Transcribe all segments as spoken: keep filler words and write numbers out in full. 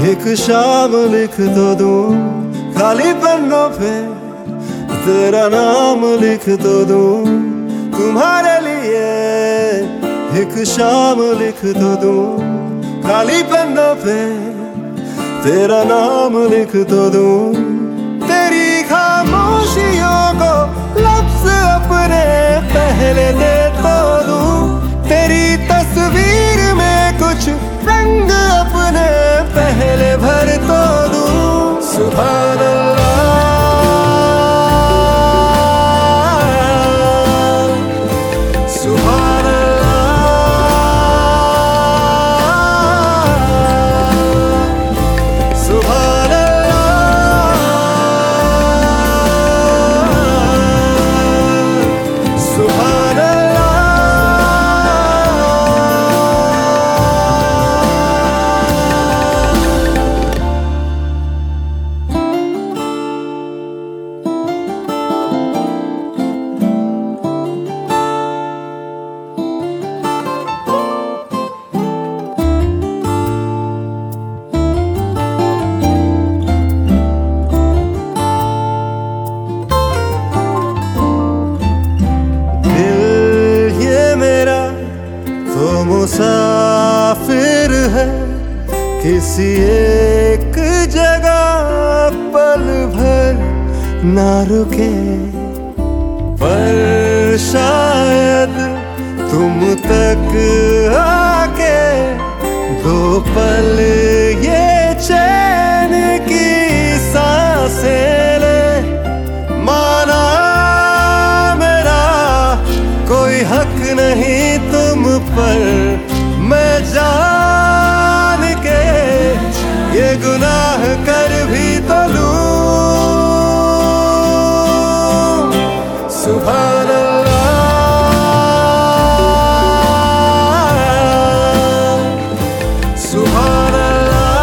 एक शाम लिख तो दूं खाली पन्नों पे, तेरा नाम लिख तो दूं तुम्हारे लिए। एक शाम लिख तो दूं खाली पन्नों पे, तेरा नाम लिख तो दूं। तेरी खामोशियों को लफ्ज़ अपने पहले दे तो दूं, तेरी तस्वीर में कुछ रंग अपने पहले भर तो दूं। सुभान अल्लाह, सुभान मुसाफिर है किसी एक जगह पल भर ना रुके, पर शायद तुम तक आके दो पल ये चैन की सांसें ले। माना मेरा कोई हक नहीं तुम पर, मैं जान के ये गुनाह कर भी तो लूं। सुभान अल्लाह, सुभान अल्लाह,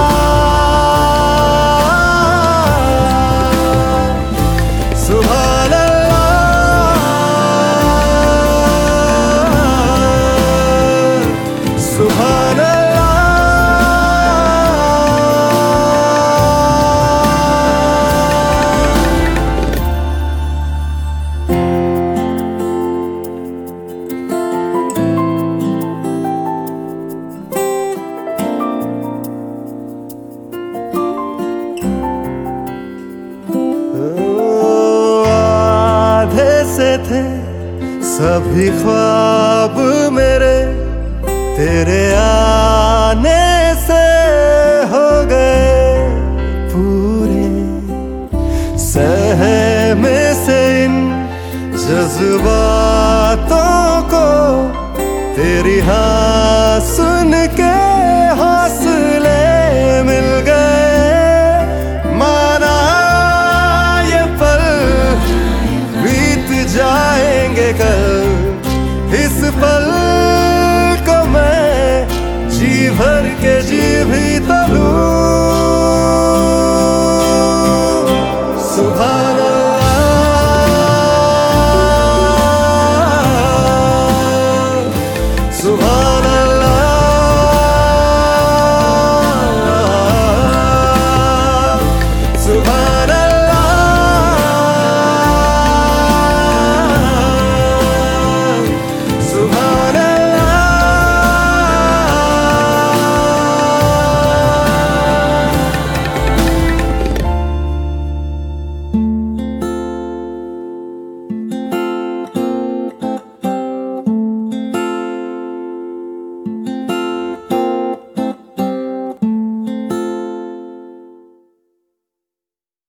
सुभान सुभान अल्लाह। आधे से थे सभी ख्वाब मेरे, तेरे आने से हो गए पूरे। सहमे से इन जज्बातों को तेरी हाँ सुन